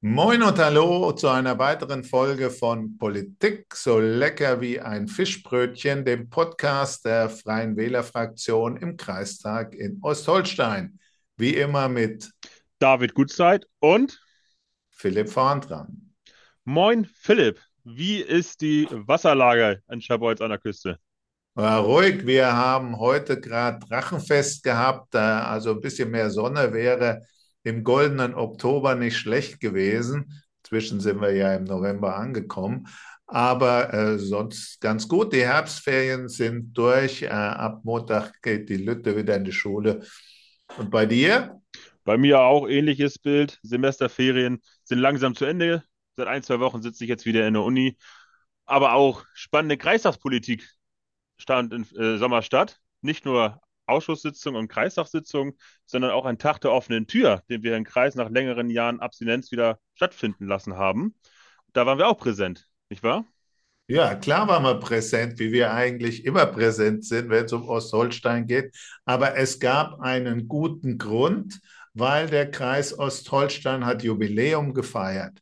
Moin und hallo zu einer weiteren Folge von Politik so lecker wie ein Fischbrötchen, dem Podcast der Freien Wählerfraktion im Kreistag in Ostholstein. Wie immer mit David Gutzeit und Philipp Vorntran. Moin Philipp. Wie ist die Wasserlage an Schabolz an der Küste? War ruhig, wir haben heute gerade Drachenfest gehabt, also ein bisschen mehr Sonne wäre im goldenen Oktober nicht schlecht gewesen. Inzwischen sind wir ja im November angekommen, aber sonst ganz gut. Die Herbstferien sind durch. Ab Montag geht die Lütte wieder in die Schule. Und bei dir? Bei mir auch ähnliches Bild. Semesterferien sind langsam zu Ende. Seit ein, zwei Wochen sitze ich jetzt wieder in der Uni. Aber auch spannende Kreistagspolitik stand im Sommer statt. Nicht nur Ausschusssitzung und Kreistagssitzung, sondern auch ein Tag der offenen Tür, den wir im Kreis nach längeren Jahren Abstinenz wieder stattfinden lassen haben. Da waren wir auch präsent, nicht wahr? Ja, klar waren wir präsent, wie wir eigentlich immer präsent sind, wenn es um Ostholstein geht. Aber es gab einen guten Grund, weil der Kreis Ostholstein hat Jubiläum gefeiert.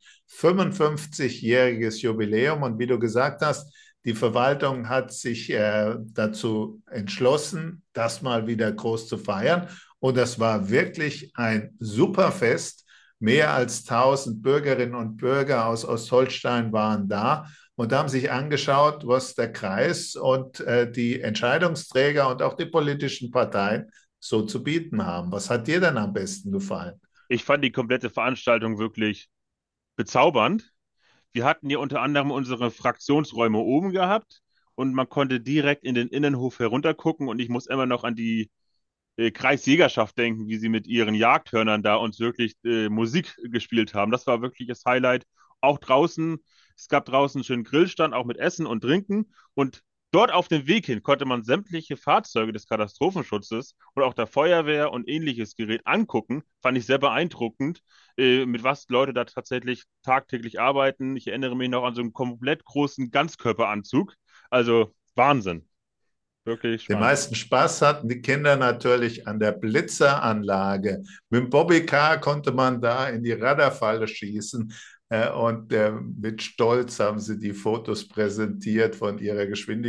55-jähriges Jubiläum. Und wie du gesagt hast, die Verwaltung hat sich dazu entschlossen, das mal wieder groß zu feiern. Und das war wirklich ein super Fest. Mehr als 1000 Bürgerinnen und Bürger aus Ostholstein waren da und haben sich angeschaut, was der Kreis und die Entscheidungsträger und auch die politischen Parteien so zu bieten haben. Was hat dir denn am besten gefallen? Ich fand die komplette Veranstaltung wirklich bezaubernd. Wir hatten hier unter anderem unsere Fraktionsräume oben gehabt und man konnte direkt in den Innenhof heruntergucken und ich muss immer noch an die Kreisjägerschaft denken, wie sie mit ihren Jagdhörnern da uns wirklich Musik gespielt haben. Das war wirklich das Highlight. Auch draußen, es gab draußen einen schönen Grillstand, auch mit Essen und Trinken. Und dort auf dem Weg hin konnte man sämtliche Fahrzeuge des Katastrophenschutzes und auch der Feuerwehr und ähnliches Gerät angucken. Fand ich sehr beeindruckend, mit was Leute da tatsächlich tagtäglich arbeiten. Ich erinnere mich noch an so einen komplett großen Ganzkörperanzug. Also Wahnsinn. Wirklich Den spannend. meisten Spaß hatten die Kinder natürlich an der Blitzeranlage. Mit dem Bobbycar konnte man da in die Radarfalle schießen. Und mit Stolz haben sie die Fotos präsentiert von ihrer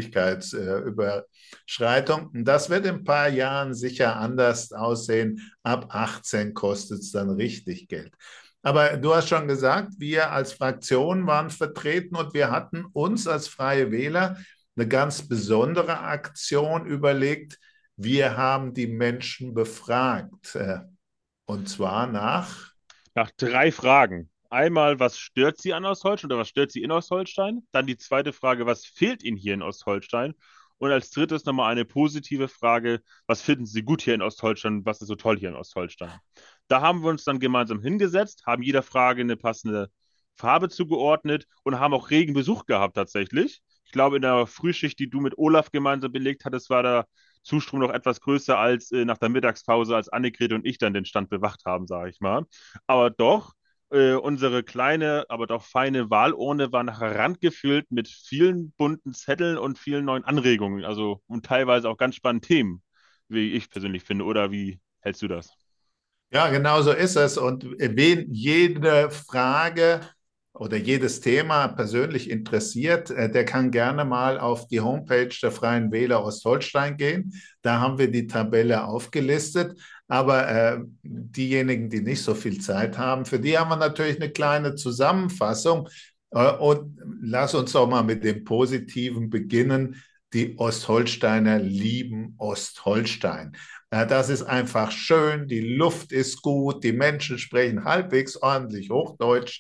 Geschwindigkeitsüberschreitung. Das wird in ein paar Jahren sicher anders aussehen. Ab 18 kostet es dann richtig Geld. Aber du hast schon gesagt, wir als Fraktion waren vertreten und wir hatten uns als Freie Wähler eine ganz besondere Aktion überlegt. Wir haben die Menschen befragt, und zwar nach. Nach drei Fragen. Einmal, was stört Sie an Ostholstein oder was stört Sie in Ostholstein? Dann die zweite Frage, was fehlt Ihnen hier in Ostholstein? Und als drittes nochmal eine positive Frage, was finden Sie gut hier in Ostholstein? Was ist so toll hier in Ostholstein? Da haben wir uns dann gemeinsam hingesetzt, haben jeder Frage eine passende Farbe zugeordnet und haben auch regen Besuch gehabt tatsächlich. Ich glaube, in der Frühschicht, die du mit Olaf gemeinsam belegt hattest, war der Zustrom noch etwas größer als nach der Mittagspause, als Annegret und ich dann den Stand bewacht haben, sage ich mal. Aber doch, unsere kleine, aber doch feine Wahlurne war nachher randgefüllt mit vielen bunten Zetteln und vielen neuen Anregungen. Also und teilweise auch ganz spannende Themen, wie ich persönlich finde. Oder wie hältst du das? Ja, genau so ist es. Und wen jede Frage oder jedes Thema persönlich interessiert, der kann gerne mal auf die Homepage der Freien Wähler Ostholstein gehen. Da haben wir die Tabelle aufgelistet. Aber diejenigen, die nicht so viel Zeit haben, für die haben wir natürlich eine kleine Zusammenfassung. Und lass uns doch mal mit dem Positiven beginnen. Die Ostholsteiner lieben Ostholstein. Ja, das ist einfach schön, die Luft ist gut, die Menschen sprechen halbwegs ordentlich Hochdeutsch,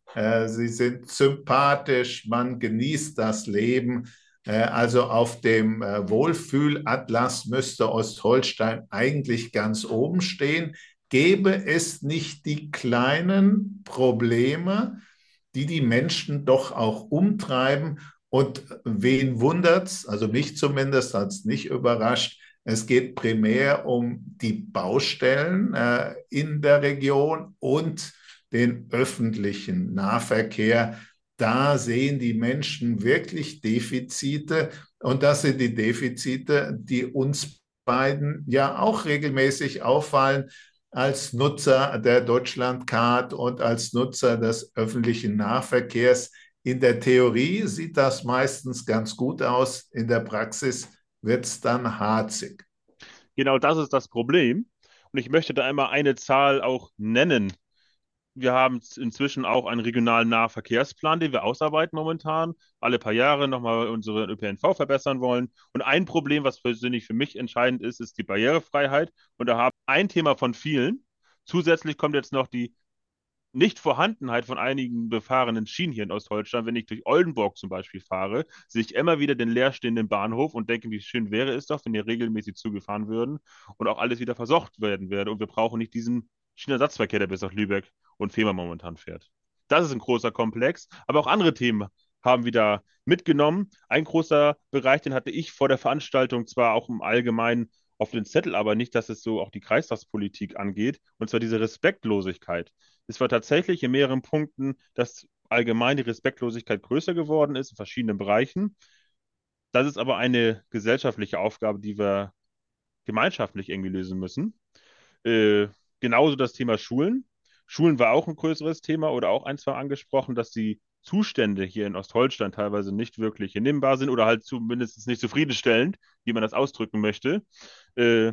sie sind sympathisch, man genießt das Leben. Also auf dem Wohlfühlatlas müsste Ostholstein eigentlich ganz oben stehen. Gäbe es nicht die kleinen Probleme, die die Menschen doch auch umtreiben. Und wen wundert's? Also mich zumindest hat es nicht überrascht. Es geht primär um die Baustellen in der Region und den öffentlichen Nahverkehr. Da sehen die Menschen wirklich Defizite und das sind die Defizite, die uns beiden ja auch regelmäßig auffallen. als Nutzer der Deutschlandcard und als Nutzer des öffentlichen Nahverkehrs. In der Theorie sieht das meistens ganz gut aus, in der Praxis wird es dann harzig. Genau das ist das Problem. Und ich möchte da einmal eine Zahl auch nennen. Wir haben inzwischen auch einen regionalen Nahverkehrsplan, den wir ausarbeiten momentan. Alle paar Jahre nochmal unseren ÖPNV verbessern wollen. Und ein Problem, was persönlich für mich entscheidend ist, ist die Barrierefreiheit. Und da haben wir ein Thema von vielen. Zusätzlich kommt jetzt noch die Nichtvorhandenheit von einigen befahrenen Schienen hier in Ostdeutschland. Wenn ich durch Oldenburg zum Beispiel fahre, sehe ich immer wieder den leerstehenden Bahnhof und denke, wie schön wäre es doch, wenn hier regelmäßig zugefahren würden und auch alles wieder versorgt werden würde. Und wir brauchen nicht diesen Schienenersatzverkehr, der bis nach Lübeck und Fehmarn momentan fährt. Das ist ein großer Komplex, aber auch andere Themen haben wir da mitgenommen. Ein großer Bereich, den hatte ich vor der Veranstaltung zwar auch im Allgemeinen auf den Zettel, aber nicht, dass es so auch die Kreistagspolitik angeht, und zwar diese Respektlosigkeit. Es war tatsächlich in mehreren Punkten, dass allgemein die Respektlosigkeit größer geworden ist in verschiedenen Bereichen. Das ist aber eine gesellschaftliche Aufgabe, die wir gemeinschaftlich irgendwie lösen müssen. Äh, Genauso das Thema Schulen. Schulen war auch ein größeres Thema oder auch ein, zwei angesprochen, dass die Zustände hier in Ostholstein teilweise nicht wirklich hinnehmbar sind oder halt zumindest nicht zufriedenstellend, wie man das ausdrücken möchte. Äh,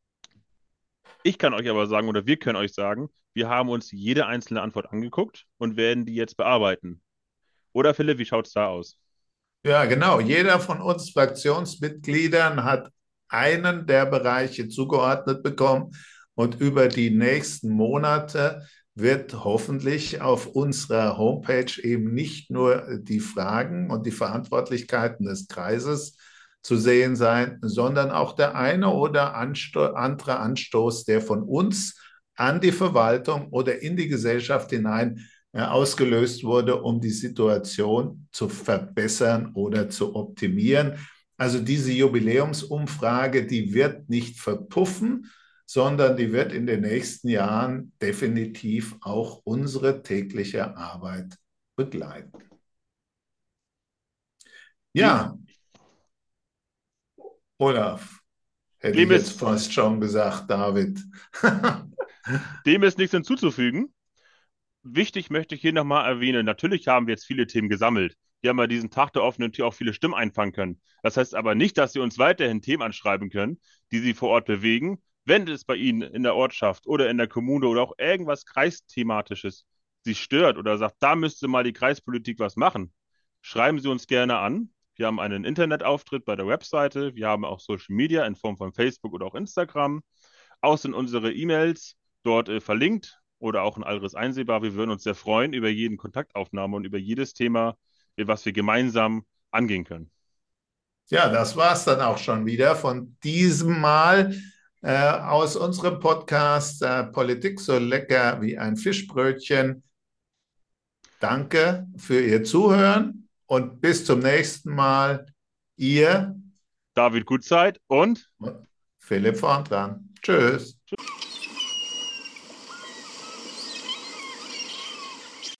Ich kann euch aber sagen, oder wir können euch sagen, wir haben uns jede einzelne Antwort angeguckt und werden die jetzt bearbeiten. Oder Philipp, wie schaut es da aus? Ja, genau. Jeder von uns Fraktionsmitgliedern hat einen der Bereiche zugeordnet bekommen und über die nächsten Monate wird hoffentlich auf unserer Homepage eben nicht nur die Fragen und die Verantwortlichkeiten des Kreises zu sehen sein, sondern auch der eine oder andere Anstoß, der von uns an die Verwaltung oder in die Gesellschaft hinein ausgelöst wurde, um die Situation zu verbessern oder zu optimieren. Also diese Jubiläumsumfrage, die wird nicht verpuffen, sondern die wird in den nächsten Jahren definitiv auch unsere tägliche Arbeit begleiten. Dem, Ja, Olaf, hätte ich dem jetzt ist, fast schon gesagt, David. dem ist nichts hinzuzufügen. Wichtig möchte ich hier nochmal erwähnen, natürlich haben wir jetzt viele Themen gesammelt. Wir haben bei diesem Tag der offenen Tür auch viele Stimmen einfangen können. Das heißt aber nicht, dass Sie uns weiterhin Themen anschreiben können, die Sie vor Ort bewegen. Wenn es bei Ihnen in der Ortschaft oder in der Kommune oder auch irgendwas Kreisthematisches Sie stört oder sagt, da müsste mal die Kreispolitik was machen, schreiben Sie uns gerne an. Wir haben einen Internetauftritt bei der Webseite. Wir haben auch Social Media in Form von Facebook oder auch Instagram. Auch sind unsere E-Mails dort verlinkt oder auch in Alres einsehbar. Wir würden uns sehr freuen über jeden Kontaktaufnahme und über jedes Thema, was wir gemeinsam angehen können. Ja, das war es dann auch schon wieder von diesem Mal aus unserem Podcast Politik so lecker wie ein Fischbrötchen. Danke für Ihr Zuhören und bis zum nächsten Mal. Ihr David Gutzeit und Philipp Fortran. Tschüss.